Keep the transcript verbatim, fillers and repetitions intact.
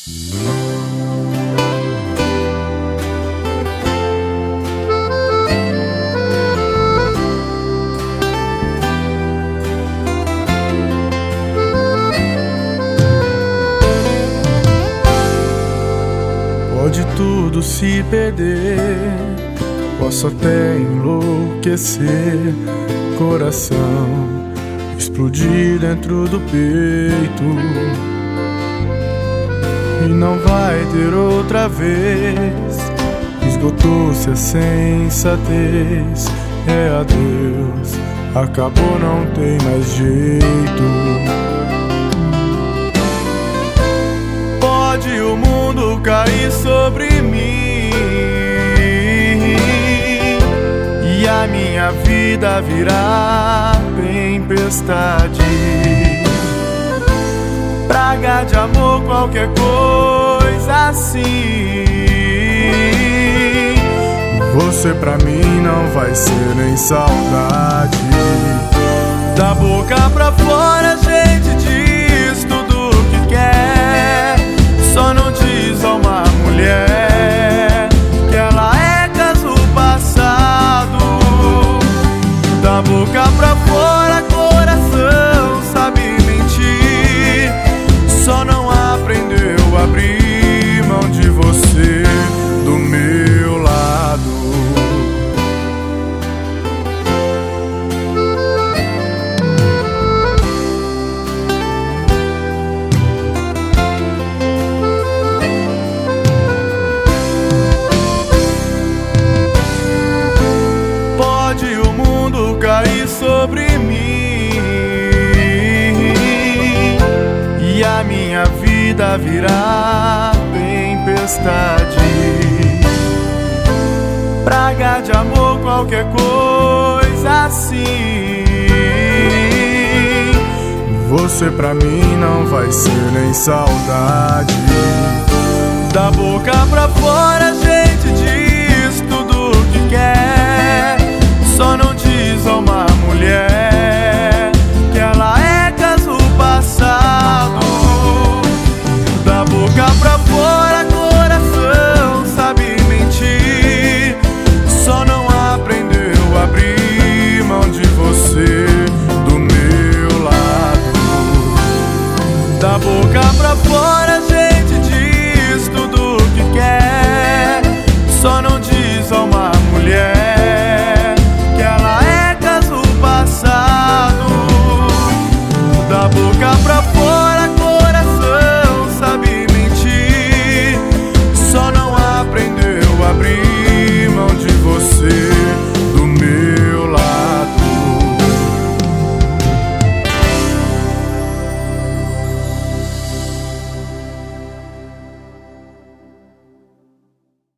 Pode tudo se perder, posso até enlouquecer, coração explodir dentro do peito, e não vai ter outra vez. Esgotou-se a sensatez, é adeus, acabou, não tem mais jeito. Pode o mundo cair sobre mim e a minha vida virar tempestade, praga de amor, qualquer coisa assim. Você pra mim não vai ser nem saudade. Da boca pra fora a gente diz tudo o que quer, só não diz a uma mulher que ela é caso passado. Da boca pra fora coração sabe mentir, só não aprendeu a abrir mão de você do meu lado. Cair sobre mim e a minha vida virar tempestade, praga de amor, qualquer coisa assim. Você pra mim não vai ser nem saudade. Da boca pra fora a gente diz tudo o que quer, só não diz a uma mulher que ela é caso passado. Da boca pra fora coração sabe mentir, só não aprendeu a abrir mão de você do meu lado. Da boca pra fora